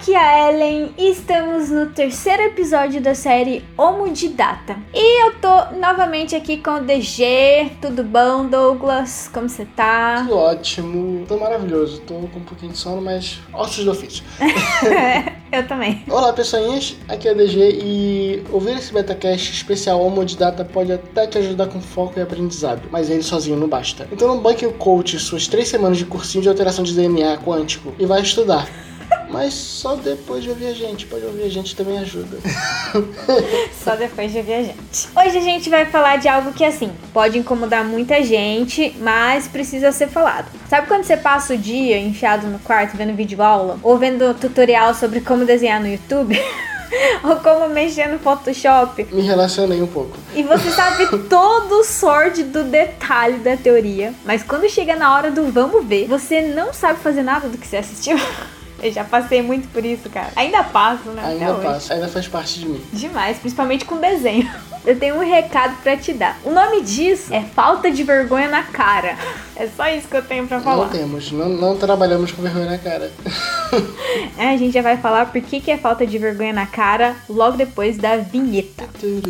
aqui é a Ellen e estamos no terceiro episódio da série Homodidata. E eu tô novamente aqui com o DG. Tudo bom, Douglas? Como você tá? Tudo ótimo, tô maravilhoso. Tô com um pouquinho de sono, mas ossos do ofício. Eu também. Olá, pessoinhas, aqui é a DG e ouvir esse BetaCast especial Homodidata pode até te ajudar com foco e aprendizado, mas ele sozinho não basta. Então não banque o coach suas 3 semanas de cursinho de alteração de DNA quântico e vai estudar. Mas só depois de ouvir a gente, pode ouvir a gente também ajuda. Só depois de ouvir a gente. Hoje a gente vai falar de algo que, assim, pode incomodar muita gente, mas precisa ser falado. Sabe quando você passa o dia enfiado no quarto vendo vídeo aula? Ou vendo tutorial sobre como desenhar no YouTube? Ou como mexer no Photoshop? Me relacionei um pouco. E você sabe todo o sórdido detalhe da teoria, mas quando chega na hora do vamos ver, você não sabe fazer nada do que você assistiu? Eu já passei muito por isso, cara. Ainda passo, né? Ainda passo, ainda faz parte de mim. Demais, principalmente com desenho. Eu tenho um recado pra te dar. O nome disso é falta de vergonha na cara. É só isso que eu tenho pra falar. Não temos, não trabalhamos com vergonha na cara. A gente já vai falar por que é falta de vergonha na cara logo depois da vinheta.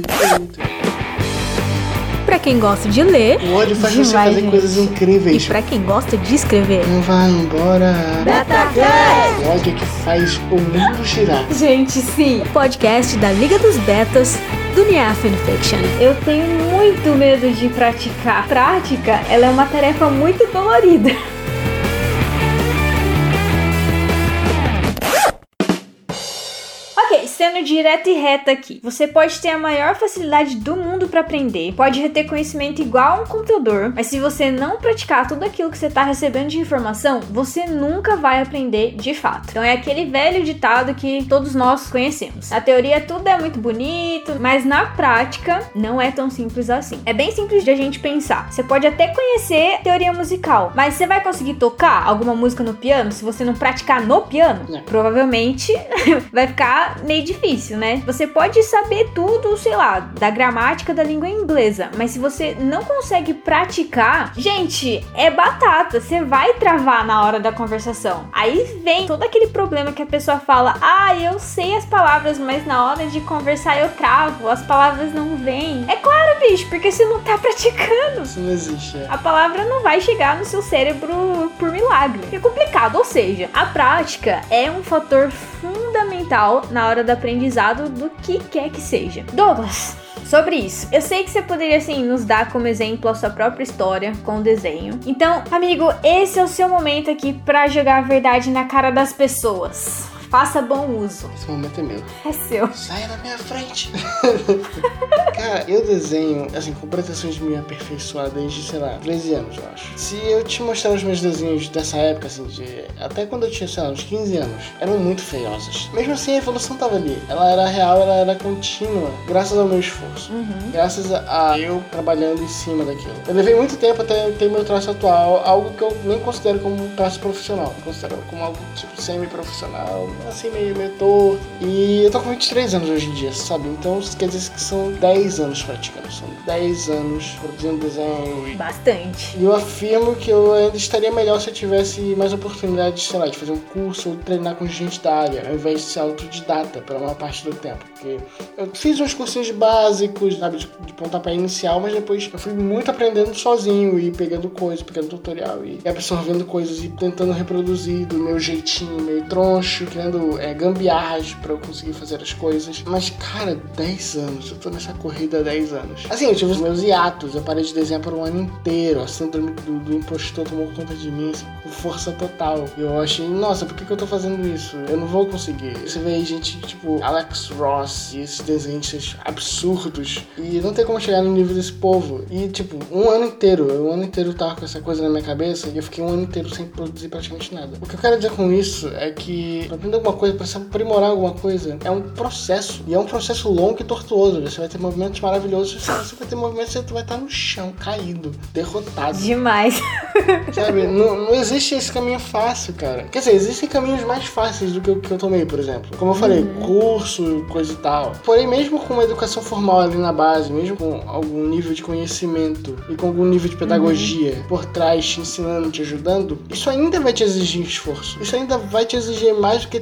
Pra quem gosta de ler, o ódio faz você fazer coisas incríveis. E pra quem gosta de escrever, não vai embora. BetaCast! O ódio é que faz o mundo girar. Gente, sim. Podcast da Liga dos Betas do Nia Fanfiction. Eu tenho muito medo de praticar. Prática, ela é uma tarefa muito dolorida. Sendo direta e reta aqui, você pode ter a maior facilidade do mundo para aprender, pode reter conhecimento igual a um computador, mas se você não praticar tudo aquilo que você está recebendo de informação, você nunca vai aprender de fato. Então é aquele velho ditado que todos nós conhecemos. Na teoria tudo é muito bonito, mas na prática não é tão simples assim. É bem simples de a gente pensar. Você pode até conhecer teoria musical, mas você vai conseguir tocar alguma música no piano se você não praticar no piano? Não. Provavelmente vai ficar meio difícil, né? Você pode saber tudo, sei lá, da gramática da língua inglesa, mas se você não consegue praticar, gente, é batata, você vai travar na hora da conversação. Aí vem todo aquele problema que a pessoa fala, eu sei as palavras, mas na hora de conversar eu travo, as palavras não vêm. É claro, bicho, porque você não tá praticando. Isso não existe. A palavra não vai chegar no seu cérebro por milagre. É complicado, ou seja, a prática é um fator fundamental na hora do aprendizado do que quer que seja. Douglas, sobre isso, eu sei que você poderia, assim, nos dar como exemplo a sua própria história com o desenho. Então, amigo, esse é o seu momento aqui pra jogar a verdade na cara das pessoas. Faça bom uso. Esse momento é meu. É seu. Saia da minha frente. Cara, eu desenho, assim, com pretensões de me aperfeiçoar desde, sei lá, 13 anos, eu acho. Se eu te mostrar os meus desenhos dessa época, assim, até quando eu tinha, sei lá, uns 15 anos, eram muito feiosos. Mesmo assim, a evolução tava ali. Ela era real, ela era contínua, graças ao meu esforço. Graças a eu trabalhando em cima daquilo. Eu levei muito tempo até ter meu traço atual, algo que eu nem considero como um traço profissional. Eu considero como algo, tipo, semi-profissional, assim, meio torto. E eu tô com 23 anos hoje em dia, sabe? Então isso quer dizer que são 10 anos praticando. São 10 anos produzindo desenho. Bastante. E eu afirmo que eu ainda estaria melhor se eu tivesse mais oportunidade, sei lá, de fazer um curso ou treinar com gente da área, ao invés de ser autodidata pela maior parte do tempo. Porque eu fiz uns cursinhos básicos, sabe, de pontapé inicial, mas depois eu fui muito aprendendo sozinho e pegando coisas, pegando tutorial e absorvendo coisas e tentando reproduzir do meu jeitinho meio troncho, criando gambiarras pra eu conseguir fazer as coisas. Mas, cara, 10 anos. Eu tô nessa corrida há 10 anos. Assim, eu tive os meus hiatos. Eu parei de desenhar por um ano inteiro. A síndrome do impostor tomou conta de mim, assim, com força total. E eu achei, nossa, por que eu tô fazendo isso? Eu não vou conseguir. Você vê aí gente tipo Alex Ross e esses desenhos absurdos. E não tem como chegar no nível desse povo. E, tipo, um ano inteiro eu tava com essa coisa na minha cabeça e eu fiquei um ano inteiro sem produzir praticamente nada. O que eu quero dizer com isso é que pra aprender alguma coisa, pra se aprimorar alguma coisa, é um processo. E é um processo longo e tortuoso. Você vai ter movimentos maravilhosos, você vai ter movimentos que você vai estar no chão, caído, derrotado. Demais. Sabe? Não existe esse caminho fácil, cara. Quer dizer, existem caminhos mais fáceis do que o que eu tomei, por exemplo. Como eu falei, curso, coisa e tal. Porém, mesmo com uma educação formal ali na base, mesmo com algum nível de conhecimento e com algum nível de pedagogia por trás, te ensinando, te ajudando, isso ainda vai te exigir esforço. Isso ainda vai te exigir mais do que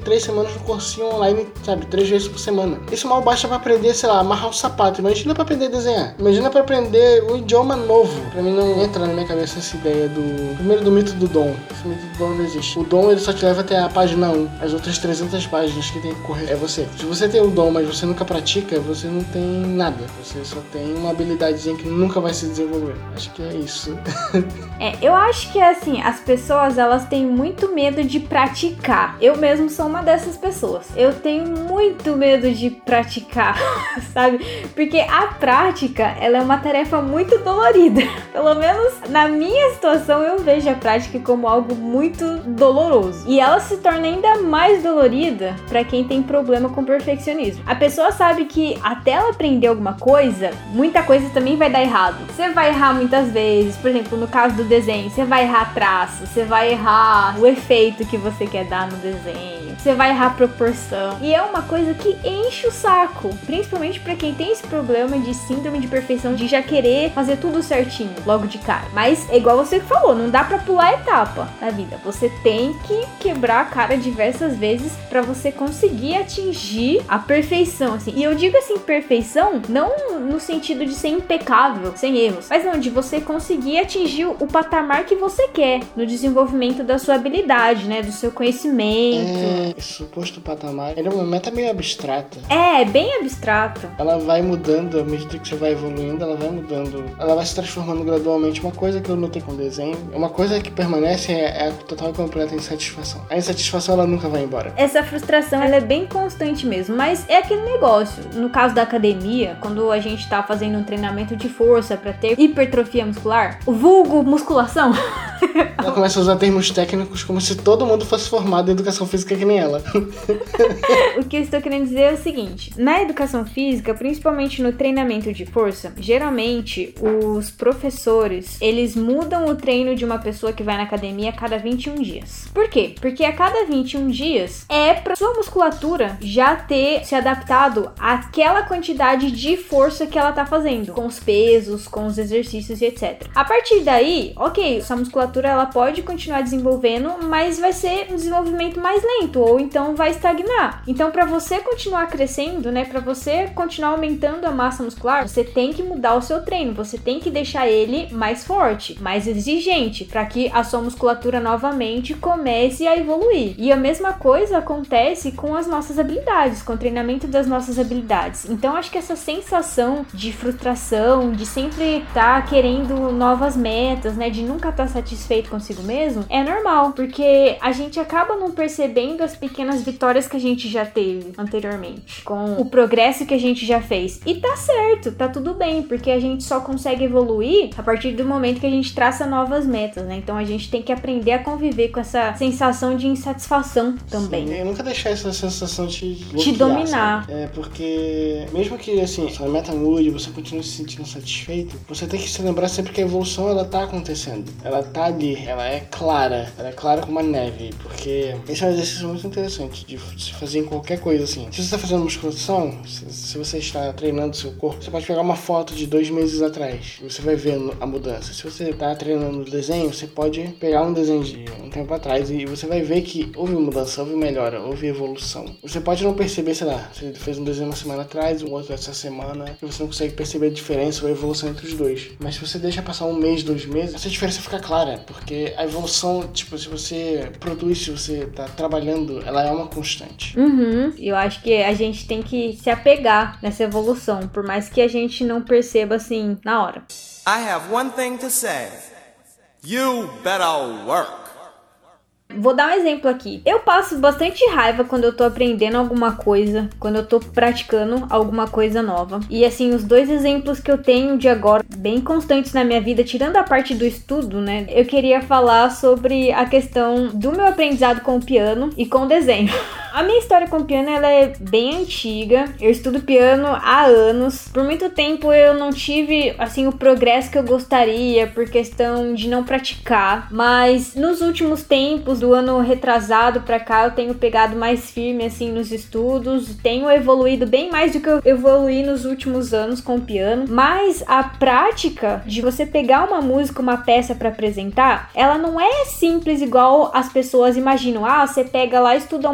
3 semanas no cursinho online, sabe, 3 vezes por semana. Isso mal basta pra aprender, sei lá, amarrar um sapato. Imagina pra aprender a desenhar. Imagina pra aprender um idioma novo. Pra mim não entra na minha cabeça essa ideia primeiro do mito do dom. Esse mito do dom não existe. O dom, ele só te leva até a página 1. As outras 300 páginas que tem que correr é você. Se você tem o dom, mas você nunca pratica, você não tem nada. Você só tem uma habilidadezinha que nunca vai se desenvolver. Acho que é isso. Eu acho que, assim, as pessoas, elas têm muito medo de praticar. Eu mesmo sou uma dessas pessoas. Eu tenho muito medo de praticar, sabe? Porque a prática, ela é uma tarefa muito dolorida. Pelo menos na minha situação, eu vejo a prática como algo muito doloroso. E ela se torna ainda mais dolorida para quem tem problema com perfeccionismo. A pessoa sabe que até ela aprender alguma coisa, muita coisa também vai dar errado. Você vai errar muitas vezes. Por exemplo, no caso do desenho, você vai errar traço, você vai errar o efeito que você quer dar no desenho, você vai errar proporção. E é uma coisa que enche o saco, principalmente pra quem tem esse problema de síndrome de perfeição, de já querer fazer tudo certinho logo de cara. Mas é igual você falou, não dá pra pular etapa na vida. Você tem que quebrar a cara diversas vezes pra você conseguir atingir a perfeição, assim. E eu digo assim, perfeição não no sentido de ser impecável, sem erros, mas não, de você conseguir atingir o patamar que você quer no desenvolvimento da sua habilidade, né, do seu conhecimento. Esse suposto patamar, ele é uma meta meio abstrata. É bem abstrata. Ela vai mudando, à medida que você vai evoluindo, ela vai mudando. Ela vai se transformando gradualmente. Uma coisa que eu notei com o desenho, uma coisa que permanece é a total e completa insatisfação. A insatisfação, ela nunca vai embora. Essa frustração, ela é bem constante mesmo, mas é aquele negócio. No caso da academia, quando a gente tá fazendo um treinamento de força pra ter hipertrofia muscular, o vulgo musculação. Ela começa a usar termos técnicos como se todo mundo fosse formado em educação física que nem ela. O que eu estou querendo dizer é o seguinte: na educação física, principalmente no treinamento de força, geralmente os professores, eles mudam o treino de uma pessoa que vai na academia a cada 21 dias. Por quê? Porque a cada 21 dias é pra sua musculatura já ter se adaptado àquela quantidade de força que ela tá fazendo, com os pesos, com os exercícios e etc. A partir daí, ok, essa musculatura ela pode continuar desenvolvendo, mas vai ser um desenvolvimento mais lento, ou então vai estagnar. Então, para você continuar crescendo, né, para você continuar aumentando a massa muscular, você tem que mudar o seu treino, você tem que deixar ele mais forte, mais exigente, para que a sua musculatura novamente comece a evoluir. E a mesma coisa acontece com as nossas habilidades, com o treinamento das nossas habilidades. Então, acho que essa sensação de frustração, de sempre estar querendo novas metas, né, de nunca estar satisfeito consigo mesmo, é normal, porque a gente acaba não percebendo as pequenas vitórias que a gente já teve anteriormente, com o progresso que a gente já fez. E tá certo, tá tudo bem, porque a gente só consegue evoluir a partir do momento que a gente traça novas metas, né? Então a gente tem que aprender a conviver com essa sensação de insatisfação também. Sim, eu nunca deixar essa sensação te dominar. Sabe? porque mesmo que assim, sua meta mude, você continue se sentindo satisfeito, você tem que se lembrar sempre que a evolução ela tá acontecendo. Ela tá ali, ela é clara como a neve, porque esse é um exercício muito interessante de se fazer em qualquer coisa assim. Se você está fazendo musculação, se você está treinando seu corpo, você pode pegar uma foto de 2 meses atrás e você vai ver a mudança. Se você está treinando desenho, você pode pegar um desenho de um tempo atrás e você vai ver que houve mudança, houve melhora, houve evolução. Você pode não perceber, sei lá, você fez um desenho uma semana atrás, o outro essa semana, e você não consegue perceber a diferença ou a evolução entre os dois. Mas se você deixa passar 1 mês, 2 meses, essa diferença fica clara, porque a evolução, tipo, se você produz, se você tá trabalhando, ela é uma constante. Eu acho que a gente tem que se apegar nessa evolução, por mais que a gente não perceba assim na hora. I have one thing to say. You better work. Vou dar um exemplo aqui. Eu passo bastante raiva quando eu tô aprendendo alguma coisa, quando eu tô praticando alguma coisa nova. E assim, os 2 exemplos que eu tenho de agora, bem constantes na minha vida, tirando a parte do estudo, né? Eu queria falar sobre a questão do meu aprendizado com o piano e com o desenho. A minha história com o piano, ela é bem antiga. Eu estudo piano há anos. Por muito tempo eu não tive, assim, o progresso que eu gostaria por questão de não praticar. Mas nos últimos tempos, do ano retrasado pra cá, eu tenho pegado mais firme, assim, nos estudos. Tenho evoluído bem mais do que eu evoluí nos últimos anos com o piano. Mas a prática de você pegar uma música, uma peça pra apresentar, ela não é simples igual as pessoas imaginam. Ah, você pega lá, estuda umas horinhas,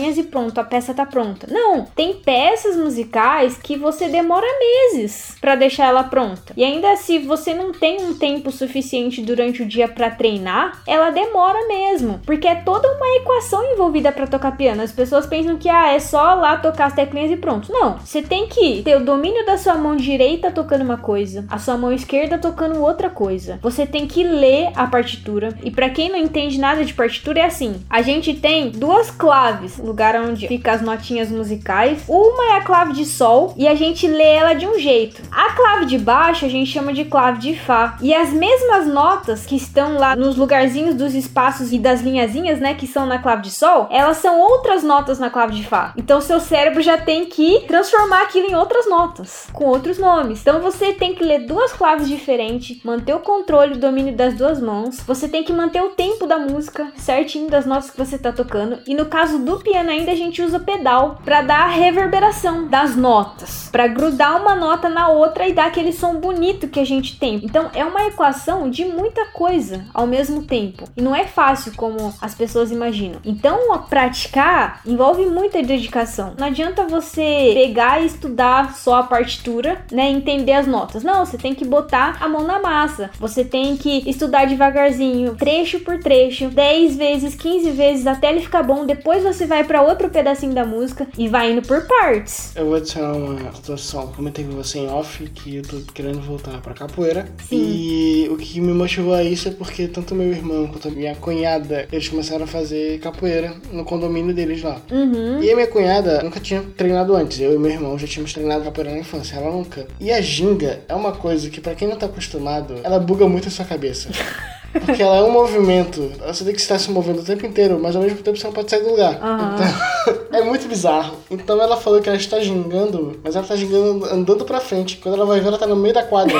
teclinhas e pronto, a peça tá pronta. Não, tem peças musicais que você demora meses pra deixar ela pronta. E ainda se você não tem um tempo suficiente durante o dia pra treinar, ela demora mesmo, porque é toda uma equação envolvida pra tocar piano. As pessoas pensam que é só lá tocar as teclinhas e pronto. Não, você tem que ter o domínio da sua mão direita tocando uma coisa, a sua mão esquerda tocando outra coisa. Você tem que ler a partitura. E pra quem não entende nada de partitura, é assim: a gente tem duas claves, lugar onde fica as notinhas musicais. Uma é a clave de sol e a gente lê ela de um jeito. A clave de baixo a gente chama de clave de fá. E as mesmas notas que estão lá nos lugarzinhos dos espaços e das linhazinhas, né, que são na clave de sol, elas são outras notas na clave de fá. Então seu cérebro já tem que transformar aquilo em outras notas, com outros nomes. Então você tem que ler duas claves diferentes, manter o controle e o domínio das duas mãos. Você tem que manter o tempo da música certinho das notas que você tá tocando. E no caso do piano ainda a gente usa pedal para dar a reverberação das notas, para grudar uma nota na outra e dar aquele som bonito que a gente tem. Então é uma equação de muita coisa ao mesmo tempo. E não é fácil como as pessoas imaginam. Então a praticar envolve muita dedicação. Não adianta você pegar e estudar só a partitura, né, entender as notas. Não, você tem que botar a mão na massa. Você tem que estudar devagarzinho, trecho por trecho, 10 vezes, 15 vezes, até ele ficar bom. Depois você vai para outro pedacinho da música e vai indo por partes. Eu vou adicionar uma situação. Comentei com você em off que eu tô querendo voltar pra capoeira. Sim. E o que me motivou a isso é porque tanto meu irmão quanto a minha cunhada, eles começaram a fazer capoeira no condomínio deles lá. E a minha cunhada nunca tinha treinado antes. Eu e meu irmão já tínhamos treinado capoeira na infância, ela nunca. E a ginga é uma coisa que, pra quem não tá acostumado, ela buga muito a sua cabeça. Porque ela é um movimento, você tem que estar se movendo o tempo inteiro, mas ao mesmo tempo você não pode sair do lugar. Então, é muito bizarro. Então ela falou que ela está gingando, mas ela tá gingando andando pra frente. Quando ela vai ver, ela tá no meio da quadra.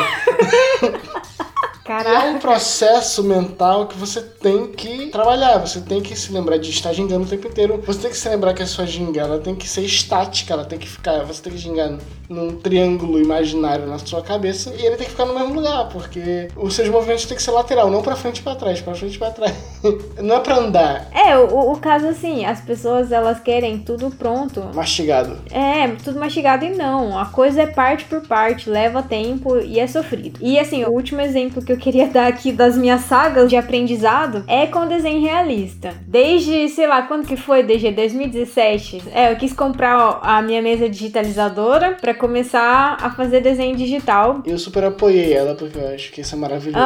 Caraca. É um processo mental que você tem que trabalhar. Você tem que se lembrar de estar gingando o tempo inteiro. Você tem que se lembrar que a sua ginga, ela tem que ser estática. Ela tem que ficar... Você tem que gingar num triângulo imaginário na sua cabeça. E ele tem que ficar no mesmo lugar. Porque os seus movimentos têm que ser lateral. Não pra frente e pra trás. Pra frente e pra trás. Não é pra andar. O caso assim, as pessoas elas querem tudo pronto. Mastigado. É, tudo mastigado e não. A coisa é parte por parte. Leva tempo e é sofrido. E assim, o último exemplo que eu queria dar aqui das minhas sagas de aprendizado é com desenho realista. Desde, sei lá, quando que foi, DG? 2017. Eu quis comprar a minha mesa digitalizadora pra começar a fazer desenho digital. E eu super apoiei ela, porque eu acho que isso é maravilhoso.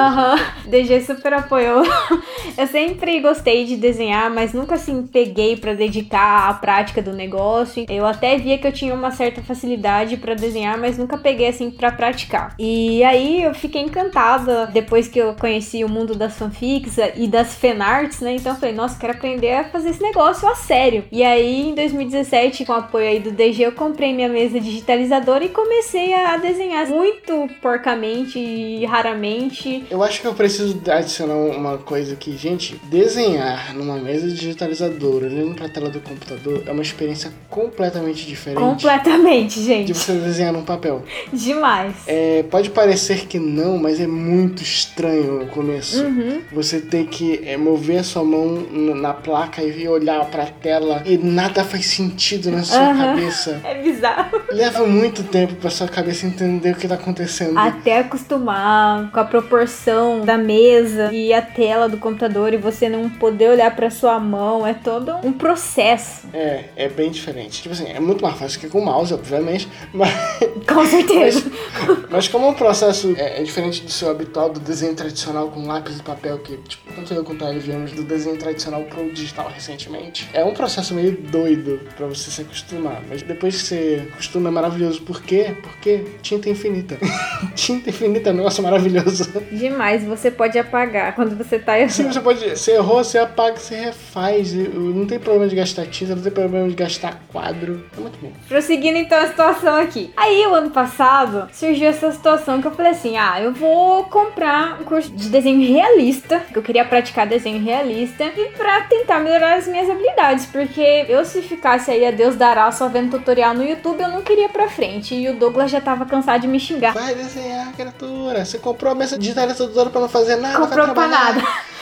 DG super apoiou. Eu sempre gostei de desenhar, mas nunca assim peguei pra dedicar à prática do negócio. Eu até via que eu tinha uma certa facilidade pra desenhar, mas nunca peguei assim pra praticar. E aí eu fiquei encantada depois que eu conheci o mundo das fanfics e das fanarts, né? Então eu falei, nossa, quero aprender a fazer esse negócio a sério. E aí em 2017, com o apoio aí do DG, eu comprei minha mesa digitalizadora e comecei a desenhar muito porcamente e raramente. Eu acho que eu preciso adicionar uma coisa aqui, gente. Desenhar numa mesa digitalizadora, olhando pra tela do computador, é uma experiência completamente diferente. Completamente, gente. De você desenhar num papel. Demais. Pode parecer que não, mas é muito estranho no começo. Você tem que mover a sua mão na placa e olhar pra tela e nada faz sentido na sua cabeça. É bizarro. Leva muito tempo pra sua cabeça entender o que tá acontecendo. Até acostumar com a proporção da mesa e a tela do computador e você não poder olhar pra sua mão. É todo um processo. É bem diferente. Tipo assim, é muito mais fácil que com o mouse, obviamente. Mas... Com certeza. Mas como o processo é diferente do seu habitual, do desenho tradicional com lápis e papel, que, tipo, tanto eu quanto a Ivy viemos do desenho tradicional pro digital recentemente, é um processo meio doido pra você se acostumar. Mas depois que você acostuma é maravilhoso. Por quê? Porque tinta infinita. Tinta infinita é um negócio maravilhoso. Demais, você pode apagar quando você tá errando. Sim, você errou, você apaga, você refaz. Não tem problema de gastar tinta, não tem problema de gastar quadro. É muito bom. Prosseguindo então a situação aqui. Aí o ano passado surgiu essa situação que eu falei assim, eu vou comprar um curso de desenho realista, que eu queria praticar desenho realista e pra tentar melhorar as minhas habilidades, porque eu se ficasse aí a Deus dará só vendo tutorial no YouTube, eu não queria pra frente e o Douglas já tava cansado de me xingar. Vai desenhar, criatura. Você comprou a mesa digitalizadora pra não fazer nada. Comprou pra nada.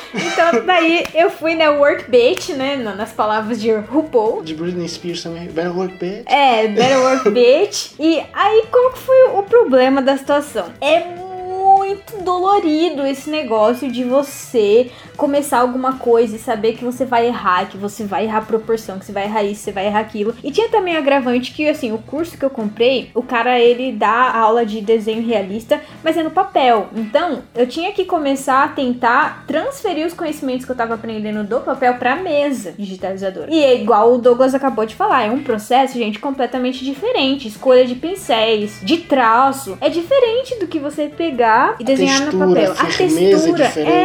Então, daí eu fui, né, workbait, né, nas palavras de RuPaul. De Britney Spears também. Better work, bitch. Better workbait. E aí, qual que foi o problema da situação? É muito dolorido esse negócio de você começar alguma coisa e saber que você vai errar, que você vai errar proporção, que você vai errar isso, você vai errar aquilo. E tinha também agravante que, assim, o curso que eu comprei, o cara, ele dá aula de desenho realista, mas é no papel. Então, eu tinha que começar a tentar transferir os conhecimentos que eu tava aprendendo do papel pra mesa digitalizadora. E é igual o Douglas acabou de falar, é um processo, gente, completamente diferente. Escolha de pincéis, de traço, é diferente do que você pegar e desenhar no papel. A textura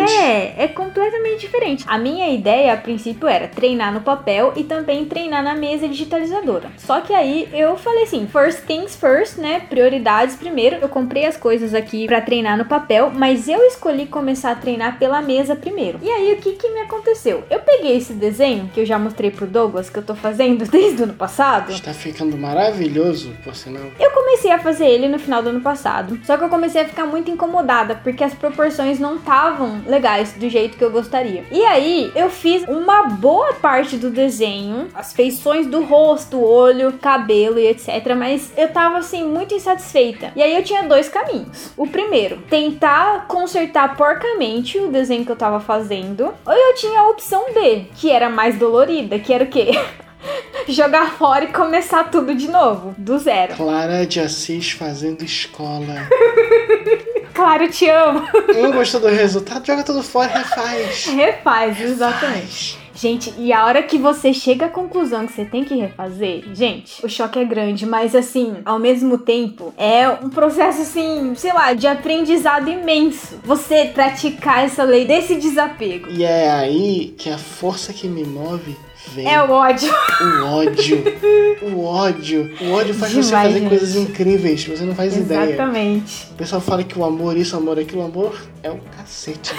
é completamente diferente. A minha ideia, a princípio, era treinar no papel e também treinar na mesa digitalizadora. Só que aí eu falei assim, first things first, né? Prioridades primeiro. Eu comprei as coisas aqui pra treinar no papel, mas eu escolhi começar a treinar pela mesa primeiro. E aí, o que me aconteceu? Eu peguei esse desenho, que eu já mostrei pro Douglas, que eu tô fazendo desde o ano passado. Está ficando maravilhoso, por sinal. Eu comecei a fazer ele no final do ano passado, só que eu comecei a ficar muito incomodada, porque as proporções não estavam legais do jeito que eu gostaria. E aí, eu fiz uma boa parte do desenho, as feições do rosto, olho, cabelo e etc, mas eu tava, assim, muito insatisfeita. E aí, eu tinha dois caminhos. O primeiro, tentar consertar porcamente o desenho que eu tava fazendo, ou eu tinha a opção B, que era mais dolorida, que era o quê? Jogar fora e começar tudo de novo, do zero. Clara de Assis fazendo escola. Claro, eu te amo. Não gostou do resultado? Joga tudo fora e refaz. Refaz, exatamente. Gente, e a hora que você chega à conclusão que você tem que refazer, gente, o choque é grande, mas assim, ao mesmo tempo, é um processo assim, sei lá, de aprendizado imenso. Você praticar essa lei desse desapego. E é aí que a força que me move vem. É o ódio. O ódio. O ódio. O ódio faz Demais, você fazer gente. coisas incríveis, você não faz ideia. Exatamente. O pessoal fala que o amor isso, o amor aquilo, o amor é o cacete.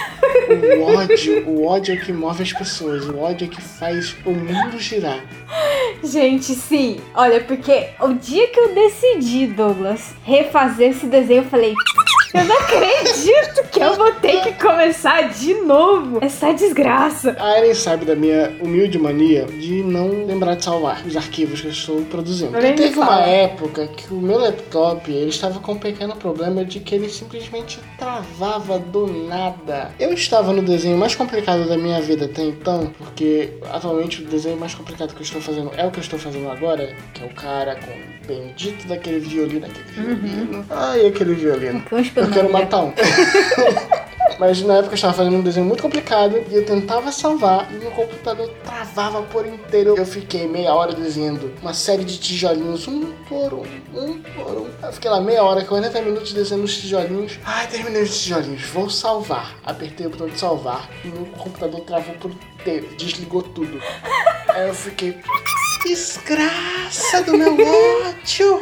O ódio é o que move as pessoas, o ódio é o que faz o mundo girar. Gente, sim. Olha, porque o dia que eu decidi, Douglas, refazer esse desenho, eu falei... Eu não acredito que eu vou ter que começar de novo essa desgraça. A Eren sabe da minha humilde mania de não lembrar de salvar os arquivos que eu estou produzindo. E teve uma época que o meu laptop ele estava com um pequeno problema de que ele simplesmente travava do nada. Eu estava no desenho mais complicado da minha vida até então, porque atualmente o desenho mais complicado que eu estou fazendo é o que eu estou fazendo agora, que é o cara com o bendito daquele violino, Ai, aquele violino. Eu quero matar um. Mas na época eu estava fazendo um desenho muito complicado e eu tentava salvar e meu computador travava por inteiro. Eu fiquei meia hora desenhando uma série de tijolinhos, um por um. Eu fiquei lá meia hora, 40 minutos desenhando os tijolinhos. Ai, terminei os tijolinhos, vou salvar. Apertei o botão de salvar e meu computador travou por inteiro, desligou tudo. Aí eu fiquei, desgraça do meu ódio.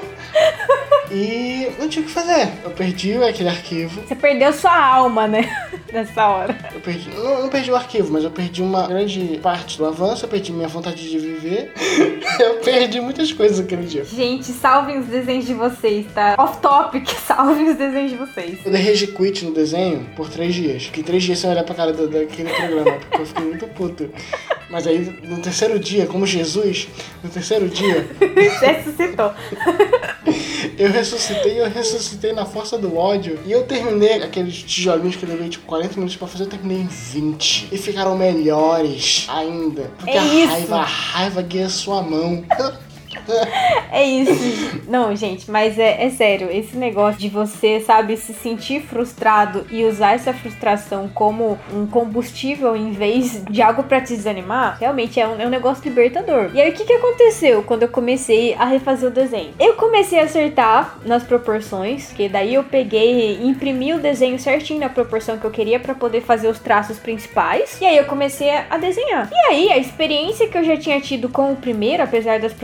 E não tinha o que fazer. Eu perdi aquele arquivo. Você perdeu sua alma, né? Nessa hora. Eu perdi, não perdi o arquivo, mas eu perdi uma grande parte do avanço. Eu perdi minha vontade de viver. Eu perdi muitas coisas aquele dia. Gente, salvem os desenhos de vocês, tá? Off topic, salvem os desenhos de vocês. Eu dei rage quit no desenho por 3 dias. Fiquei 3 dias sem olhar pra cara daquele programa, porque eu fiquei muito puto. Mas aí, no terceiro dia, como Jesus, no terceiro dia... Você ressuscitou. Eu ressuscitei na força do ódio. E eu terminei aqueles tijolinhos que eu levei tipo 40 minutos pra fazer, eu terminei em 20. E ficaram melhores ainda. Porque a raiva guia sua mão. É isso. Não, gente, mas é sério. Esse negócio de você, sabe, se sentir frustrado e usar essa frustração como um combustível em vez de algo pra te desanimar, realmente é um negócio libertador. E aí, o que aconteceu quando eu comecei a refazer o desenho? Eu comecei a acertar nas proporções, que daí eu peguei e imprimi o desenho certinho na proporção que eu queria pra poder fazer os traços principais. E aí, eu comecei a desenhar. E aí, a experiência que eu já tinha tido com o primeiro, apesar das proporções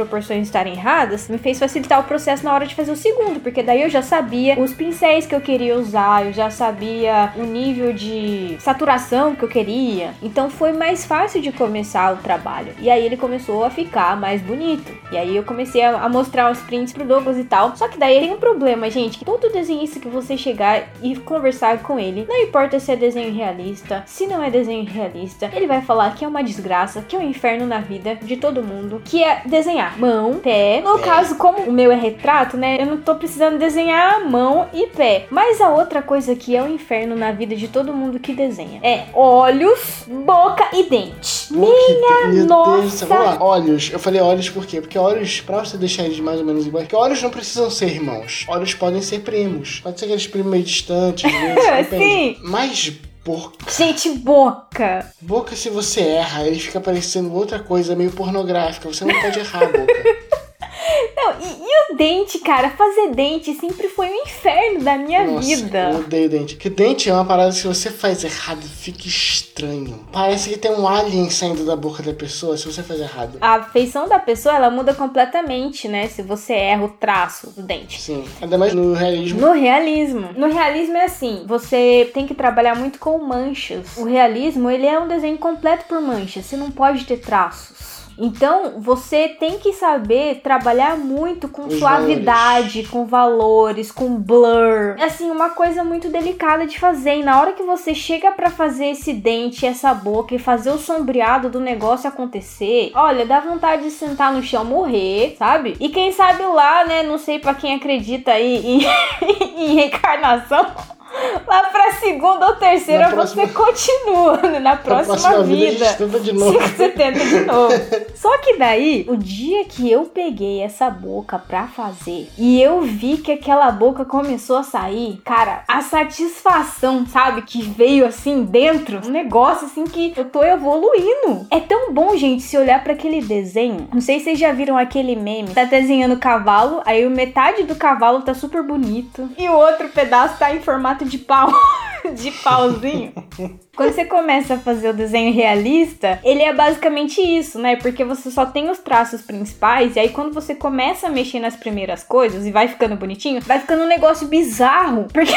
estarem erradas, me fez facilitar o processo na hora de fazer o segundo, porque daí eu já sabia os pincéis que eu queria usar, eu já sabia o nível de saturação que eu queria, então foi mais fácil de começar o trabalho. E aí ele começou a ficar mais bonito, e aí eu comecei a mostrar os prints pro Douglas e tal. Só que daí tem um problema, gente, que todo desenhista que você chegar e conversar com ele, não importa se é desenho realista, se não é desenho realista, ele vai falar que é uma desgraça, que é um inferno na vida de todo mundo, que é desenhar mão, pé. No caso, como o meu é retrato, né, eu não tô precisando desenhar mão e pé. Mas a outra coisa que é um inferno na vida de todo mundo que desenha é olhos, boca e dente. Minha nossa! Vamos lá, olhos. Eu falei olhos por quê? Porque olhos, pra você deixar eles mais ou menos iguais, porque olhos não precisam ser irmãos. Olhos podem ser primos. Pode ser aqueles primos meio distantes, Sim. Mas boca. Gente, boca. Boca, se você erra, ele fica parecendo outra coisa meio pornográfica. Você não pode errar a boca. Não, e o dente, cara? Fazer dente sempre foi um inferno da minha vida. Eu odeio dente. Porque dente é uma parada que se você faz errado, fica estranho. Parece que tem um alien saindo da boca da pessoa se você faz errado. A feição da pessoa, ela muda completamente, né? Se você erra o traço do dente. Sim, ainda mais no realismo. No realismo. No realismo é assim, você tem que trabalhar muito com manchas. O realismo, ele é um desenho completo por manchas. Você não pode ter traços. Então, você tem que saber trabalhar muito com os suavidade, valores. Com valores, com blur. É assim, uma coisa muito delicada de fazer. E na hora que você chega pra fazer esse dente, essa boca e fazer o sombreado do negócio acontecer, olha, dá vontade de sentar no chão, morrer, sabe? E quem sabe lá, né, não sei pra quem acredita aí em reencarnação... Lá pra segunda ou terceira você continua, né? Na próxima vida. A gente tenta de novo. Você tenta de novo. Só que daí, o dia que eu peguei essa boca pra fazer e eu vi que aquela boca começou a sair, cara, a satisfação, sabe? Que veio assim dentro, um negócio assim que eu tô evoluindo. É tão bom, gente, se olhar pra aquele desenho. Não sei se vocês já viram aquele meme. Tá desenhando cavalo, aí metade do cavalo tá super bonito e o outro pedaço tá em formato de pau, de pauzinho. Quando você começa a fazer o desenho realista, ele é basicamente isso, né? Porque você só tem os traços principais, e aí quando você começa a mexer nas primeiras coisas e vai ficando bonitinho, vai ficando um negócio bizarro, porque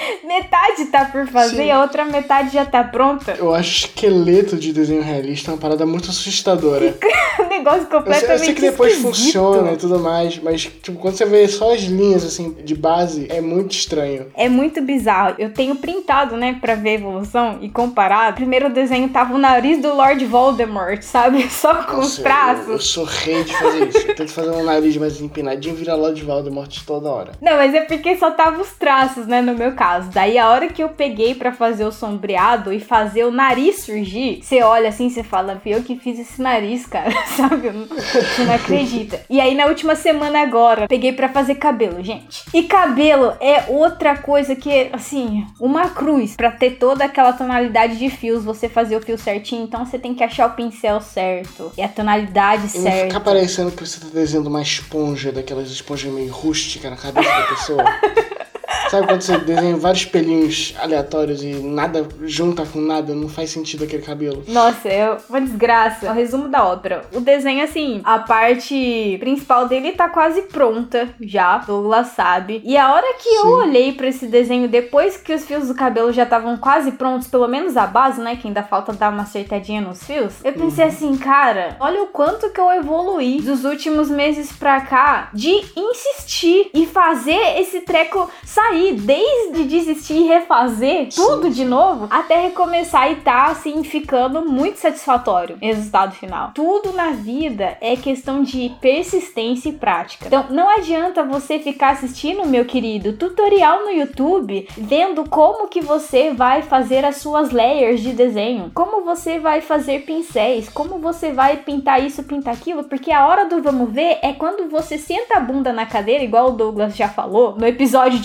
metade tá por fazer. Sim. E a outra metade já tá pronta. Eu acho esqueleto de desenho realista uma parada muito assustadora. Um negócio completamente eu sei que depois esquisito. Funciona e tudo mais, mas tipo, quando você vê só as linhas assim de base, é muito estranho. É muito bizarro. Eu tenho printado, né, pra ver a evolução e comparado. Primeiro o desenho tava o nariz do Lord Voldemort, sabe? Só com os traços. Eu sou rei de fazer isso. Eu tento fazer um nariz mais empinadinho e virar Lord Voldemort toda hora. Não, mas é porque só tava os traços, né, no meu caso. Daí a hora que eu peguei pra fazer o sombreado e fazer o nariz surgir, você olha assim, você fala, eu que fiz esse nariz, cara, sabe? Você não acredita. E aí na última semana agora, peguei pra fazer cabelo, gente. E cabelo é outra coisa que, assim, uma cruz pra ter toda aquela tonalidade de fios, você fazer o fio certinho, então você tem que achar o pincel certo e a tonalidade certa. E não fica parecendo que você tá desenhando uma esponja, daquelas esponjas meio rústicas na cabeça da pessoa. Sabe quando você desenha vários pelinhos aleatórios e nada junta com nada, não faz sentido aquele cabelo? Nossa, é uma desgraça. É o resumo da ópera. O desenho, assim, a parte principal dele tá quase pronta já, Douglas sabe. E a hora que eu olhei pra esse desenho, depois que os fios do cabelo já estavam quase prontos, pelo menos a base, né, que ainda falta dar uma acertadinha nos fios, eu pensei assim, cara, olha o quanto que eu evoluí dos últimos meses pra cá de insistir e fazer esse treco sair, desde desistir e refazer tudo de novo, até recomeçar e tá, assim, ficando muito satisfatório o resultado final. Tudo na vida é questão de persistência e prática. Então, não adianta você ficar assistindo, meu querido, tutorial no YouTube, vendo como que você vai fazer as suas layers de desenho, como você vai fazer pincéis, como você vai pintar isso, pintar aquilo, porque a hora do vamos ver é quando você senta a bunda na cadeira, igual o Douglas já falou, no episódio de foco,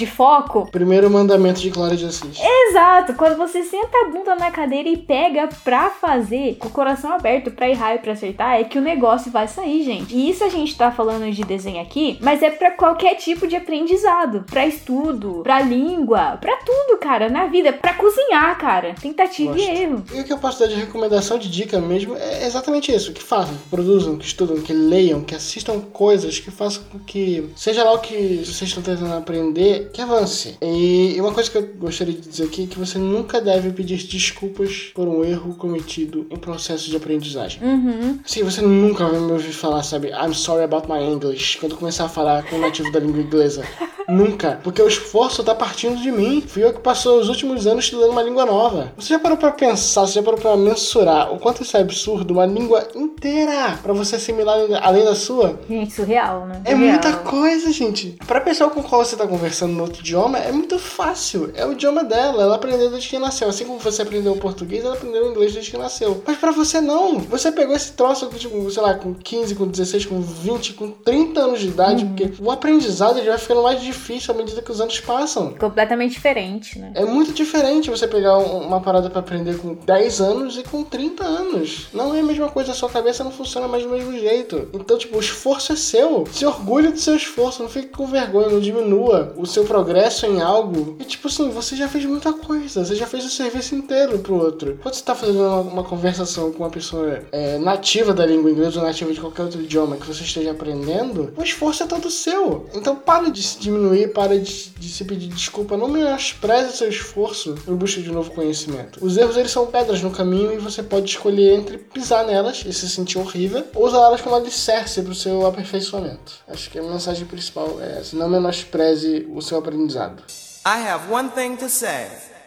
foco. Primeiro mandamento de Clara de Assis. Exato, quando você senta a bunda na cadeira e pega pra fazer, com o coração aberto pra errar e pra acertar, é que o negócio vai sair, gente. E isso a gente tá falando de desenho aqui, mas é pra qualquer tipo de aprendizado. Pra estudo, pra língua, pra tudo, cara, na vida. Pra cozinhar, cara. Tentativa e erro. E o que eu posso dar de recomendação, de dica mesmo, é exatamente isso. Que façam, que produzam, que estudam, que leiam, que assistam coisas, que façam com que, seja lá o que vocês estão tentando aprender, que avance. E uma coisa que eu gostaria de dizer aqui é que você nunca deve pedir desculpas por um erro cometido em processo de aprendizagem. Assim, você nunca vai me ouvir falar, sabe, I'm sorry about my English, quando eu começar a falar com o nativo da língua inglesa. Nunca. Porque o esforço tá partindo de mim. Fui eu que passou os últimos anos estudando uma língua nova. Você já parou pra pensar, você já parou pra mensurar o quanto isso é absurdo? Uma língua inteira pra você assimilar além da sua? Gente, surreal, né? É muita coisa, gente. Pra pessoa com qual você tá conversando no outro idioma, é muito fácil. É o idioma dela. Ela aprendeu desde que nasceu. Assim como você aprendeu o português, ela aprendeu o inglês desde que nasceu. Mas pra você não. Você pegou esse troço, tipo, sei lá, com 15, com 16, com 20, com 30 anos de idade, porque o aprendizado ele vai ficando mais difícil à medida que os anos passam. Completamente diferente, né? É muito diferente você pegar uma parada pra aprender com 10 anos e com 30 anos. Não é a mesma coisa, a sua cabeça não funciona mais do mesmo jeito. Então, tipo, o esforço é seu. Se orgulhe do seu esforço, não fique com vergonha, não diminua o seu progresso em algo. E, tipo assim, você já fez muita coisa, você já fez o serviço inteiro pro outro. Quando você tá fazendo uma conversação com uma pessoa nativa da língua inglesa ou nativa de qualquer outro idioma que você esteja aprendendo, o esforço é todo seu. Então, para de se diminuir, para de se pedir desculpa, não menospreze o seu esforço em busca de novo conhecimento. Os erros, eles são pedras no caminho e você pode escolher entre pisar nelas e se sentir horrível ou usar elas como alicerce para o seu aperfeiçoamento. Acho que a mensagem principal é essa: não menospreze o seu aprendizado. I have one thing to say.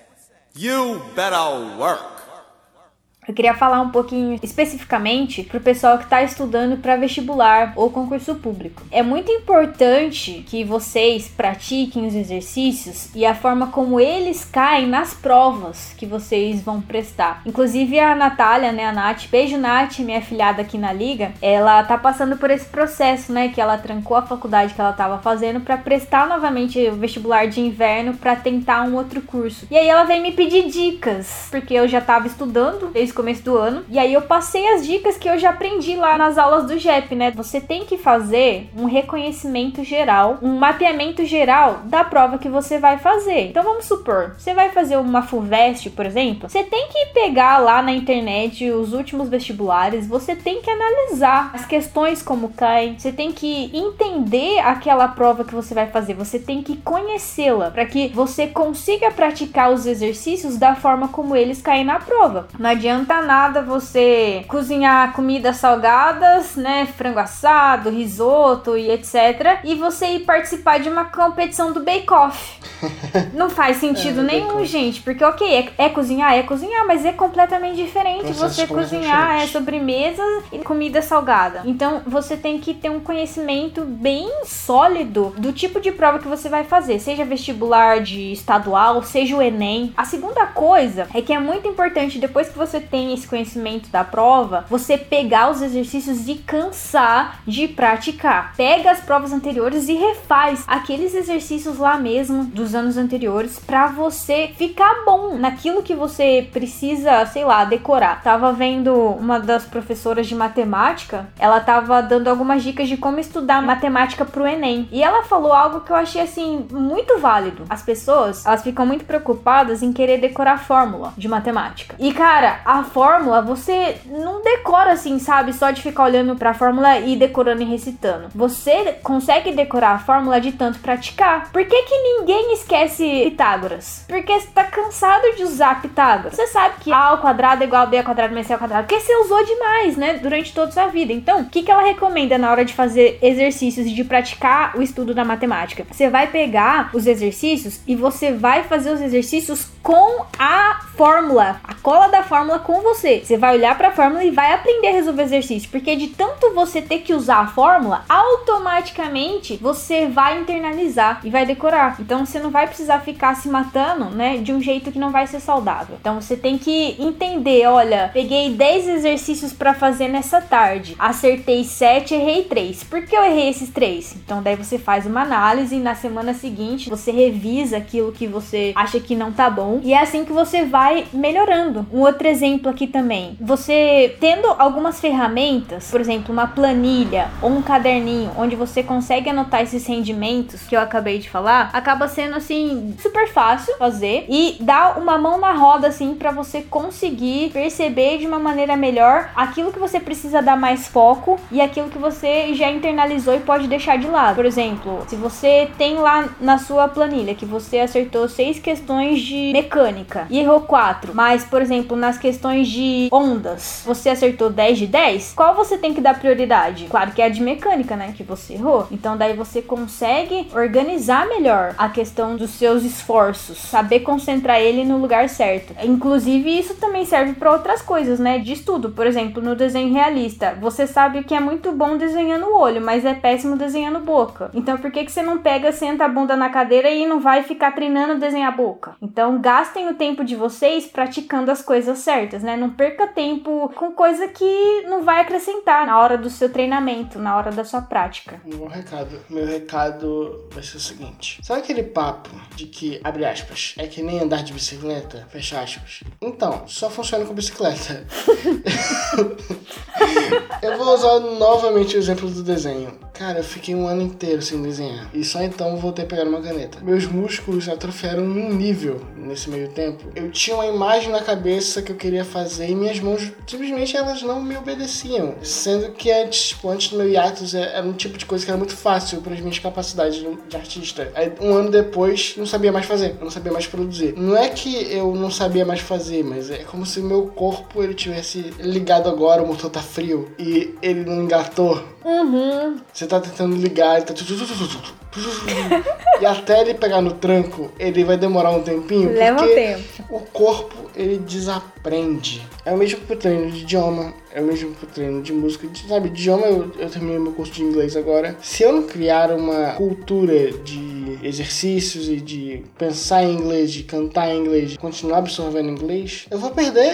You better work. Eu queria falar um pouquinho especificamente pro pessoal que tá estudando para vestibular ou concurso público. É muito importante que vocês pratiquem os exercícios e a forma como eles caem nas provas que vocês vão prestar. Inclusive a Natália, né, a Nath, beijo Nath, minha afilhada aqui na Liga, ela tá passando por esse processo, né, que ela trancou a faculdade que ela tava fazendo para prestar novamente o vestibular de inverno para tentar um outro curso. E aí ela veio me pedir dicas, porque eu já tava estudando desde começo do ano, e aí eu passei as dicas que eu já aprendi lá nas aulas do GEP, né? Você tem que fazer um reconhecimento geral, um mapeamento geral da prova que você vai fazer. Então vamos supor, você vai fazer uma FUVEST, por exemplo, você tem que pegar lá na internet os últimos vestibulares, você tem que analisar as questões como caem, você tem que entender aquela prova que você vai fazer, você tem que conhecê-la, para que você consiga praticar os exercícios da forma como eles caem na prova. Não adianta nada você cozinhar comidas salgadas, né, frango assado, risoto e etc, e você ir participar de uma competição do Bake Off. Não faz sentido nenhum, gente, porque ok, é cozinhar, mas é completamente diferente você cozinhar sobremesa e comida salgada. Então você tem que ter um conhecimento bem sólido do tipo de prova que você vai fazer, seja vestibular de estadual, seja o Enem. A segunda coisa é que é muito importante, depois que você tem esse conhecimento da prova, você pegar os exercícios e cansar de praticar. Pega as provas anteriores e refaz aqueles exercícios lá mesmo dos anos anteriores pra você ficar bom naquilo que você precisa, sei lá, decorar. Tava vendo uma das professoras de matemática, ela tava dando algumas dicas de como estudar matemática pro Enem. E ela falou algo que eu achei, assim, muito válido. As pessoas, elas ficam muito preocupadas em querer decorar fórmula de matemática. E, cara, a fórmula, você não decora assim, sabe? Só de ficar olhando pra fórmula e decorando e recitando. Você consegue decorar a fórmula de tanto praticar. Por que que ninguém esquece Pitágoras? Porque você tá cansado de usar Pitágoras. Você sabe que A ao quadrado é igual a B ao quadrado mais C ao quadrado. Porque você usou demais, né? Durante toda a sua vida. Então, o que que ela recomenda na hora de fazer exercícios e de praticar o estudo da matemática? Você vai pegar os exercícios e você vai fazer os exercícios com a fórmula, a cola da fórmula com você. Você vai olhar pra fórmula e vai aprender a resolver exercício, porque de tanto você ter que usar a fórmula, automaticamente você vai internalizar e vai decorar. Então você não vai precisar ficar se matando, né, de um jeito que não vai ser saudável. Então você tem que entender, olha, peguei 10 exercícios pra fazer nessa tarde, acertei 7, errei 3. Por que eu errei esses 3? Então daí você faz uma análise e na semana seguinte você revisa aquilo que você acha que não tá bom, e é assim que você vai melhorando. Um outro exemplo aqui também, você tendo algumas ferramentas, por exemplo, uma planilha ou um caderninho, onde você consegue anotar esses rendimentos que eu acabei de falar, acaba sendo assim, super fácil fazer e dá uma mão na roda assim pra você conseguir perceber de uma maneira melhor aquilo que você precisa dar mais foco e aquilo que você já internalizou e pode deixar de lado. Por exemplo, se você tem lá na sua planilha que você acertou 6 questões de mecânica e errou 4, mas, por exemplo, nas questões de ondas, você acertou 10 de 10, qual você tem que dar prioridade? Claro que é a de mecânica, né, que você errou. Então daí você consegue organizar melhor a questão dos seus esforços, saber concentrar ele no lugar certo. Inclusive, isso também serve para outras coisas, né, de estudo. Por exemplo, no desenho realista, você sabe que é muito bom desenhando o olho, mas é péssimo desenhando boca. Então por que você não pega, senta a bunda na cadeira e não vai ficar treinando desenhar a boca? Então gastem o tempo de vocês praticando as coisas certas, né? Não perca tempo com coisa que não vai acrescentar na hora do seu treinamento, na hora da sua prática. Meu recado vai ser o seguinte: sabe aquele papo de que, abre aspas, é que nem andar de bicicleta, fecha aspas? Então, só funciona com bicicleta. Eu vou usar novamente o exemplo do desenho. Cara, eu fiquei um ano inteiro sem desenhar. E só então eu voltei a pegar uma caneta. Meus músculos atrofiaram num nível nesse meio tempo. Eu tinha uma imagem na cabeça que eu queria fazer e minhas mãos, simplesmente, elas não me obedeciam. Sendo que antes do meu hiatus, era um tipo de coisa que era muito fácil para as minhas capacidades de artista. Aí, um ano depois, não sabia mais fazer. Eu não sabia mais produzir. Não é que eu não sabia mais fazer, mas é como se o meu corpo, ele tivesse ligado agora, o motor tá frio e ele não engatou. Você tá tentando ligar, ele tá... E até ele pegar no tranco, ele vai demorar um tempinho. Leva porque tempo. O corpo, ele desaprende. É o mesmo pro treino de idioma, é o mesmo pro treino de música. Sabe, idioma, eu terminei meu curso de inglês agora. Se eu não criar uma cultura de exercícios e de pensar em inglês, de cantar em inglês, de continuar absorvendo inglês, eu vou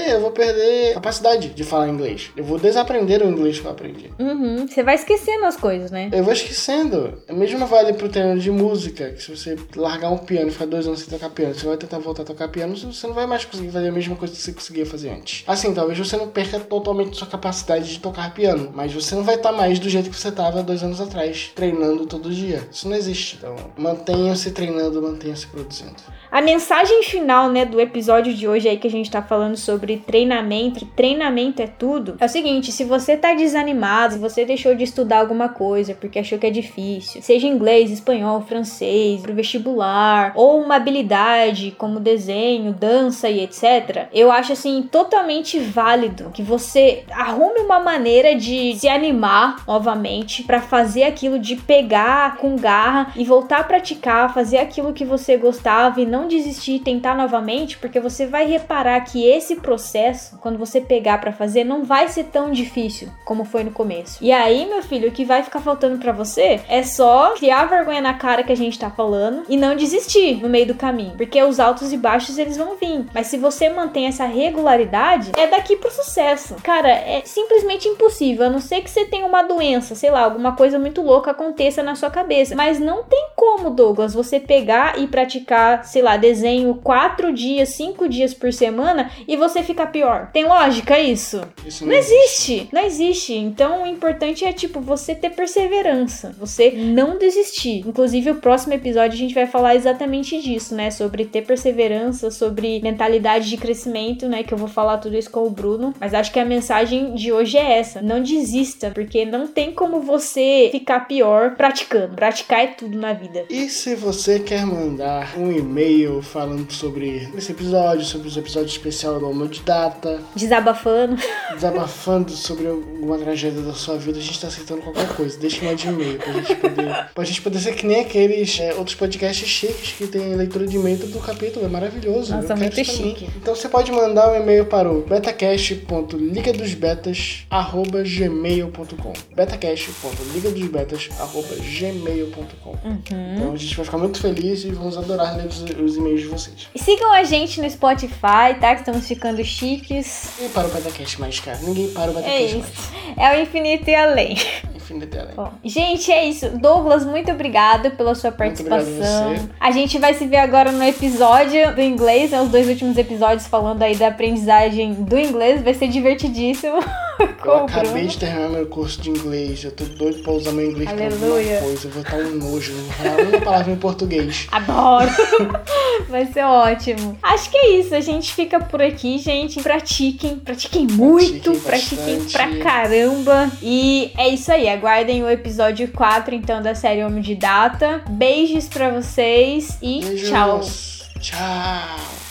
perder capacidade de falar inglês. Eu vou desaprender o inglês que eu aprendi. Você vai esquecendo as coisas, né? Eu vou esquecendo. O mesmo vale pro treino de música, que se você largar um piano e ficar 2 anos sem tocar piano, você vai tentar voltar a tocar piano, você não vai mais conseguir fazer a mesma coisa que você conseguia fazer antes. Assim, talvez você não perca totalmente sua capacidade de tocar piano, mas você não vai estar mais do jeito que você estava 2 anos atrás, treinando todo dia. Isso não existe. Então, mantenham-se treinando, mantenham-se produzindo. A mensagem final, né, do episódio de hoje aí que a gente tá falando sobre treinamento, que treinamento é tudo, é o seguinte: se você tá desanimado, se você deixou de estudar alguma coisa porque achou que é difícil, seja inglês, espanhol, francês, pro vestibular, ou uma habilidade como desenho, dança e etc., eu acho assim totalmente válido que você arrume uma maneira de se animar novamente pra fazer aquilo, de pegar com garra e voltar a praticar, fazer aquilo que você gostava e não desistir, tentar novamente, porque você vai reparar que esse processo, quando você pegar pra fazer, não vai ser tão difícil como foi no começo. E aí, meu filho, o que vai ficar faltando pra você é só criar vergonha na cara que a gente tá falando e não desistir no meio do caminho, porque os altos e baixos eles vão vir, mas se você mantém essa regularidade, é daqui pro sucesso. Cara, é simplesmente impossível, a não ser que você tenha uma doença, sei lá, alguma coisa muito louca aconteça na sua cabeça, mas não tem como, Douglas, você pegar e praticar, sei lá, desenho 4 dias, 5 dias por semana e você ficar pior. Tem lógica isso? Isso não existe. Não existe. Então o importante é, tipo, você ter perseverança, você não desistir. Inclusive o próximo episódio a gente vai falar exatamente disso, né, sobre ter perseverança, sobre mentalidade de crescimento, né, né, que eu vou falar tudo isso com o Bruno, mas acho que a mensagem de hoje é essa: não desista, porque não tem como você ficar pior praticando. Praticar é tudo na vida. E se você quer mandar um e-mail falando sobre esse episódio, sobre os episódios especiais do Alma de Data, Desabafando sobre alguma tragédia da sua vida, a gente tá aceitando qualquer coisa. Deixa um e-mail pra gente poder ser que nem aqueles outros podcasts chiques que tem leitura de e-mail do capítulo. É maravilhoso. Nossa, muito chique. Então você pode mandar um e-mail para o betacast.ligadosbetas@gmail.com betacast.ligadosbetas@gmail.com. Então a gente vai ficar muito feliz e vamos adorar ler os e-mails de vocês. E sigam a gente no Spotify, tá? Que estamos ficando chiques. E para o Betacast mais, cara. Ninguém para o Betacast mais. É o infinito e além. Infinito e além. Bom, gente, é isso. Douglas, muito obrigado pela sua participação. Muito obrigado a você. A gente vai se ver agora no episódio do inglês, né? Os 2 últimos episódios falando aí da aprendizagem do inglês. Vai ser divertidíssimo. Eu acabei de terminar meu curso de inglês. Eu tô doido pra usar meu inglês pra alguma coisa. Eu vou estar um nojo. Não vou falar uma palavra em português. Adoro! Vai ser ótimo. Acho que é isso. A gente fica por aqui, gente. Pratiquem muito. Pratiquem pra caramba. E é isso aí. Aguardem o episódio 4, então, da série Homem de Data. Beijos pra vocês e Beijos. tchau. Tchau.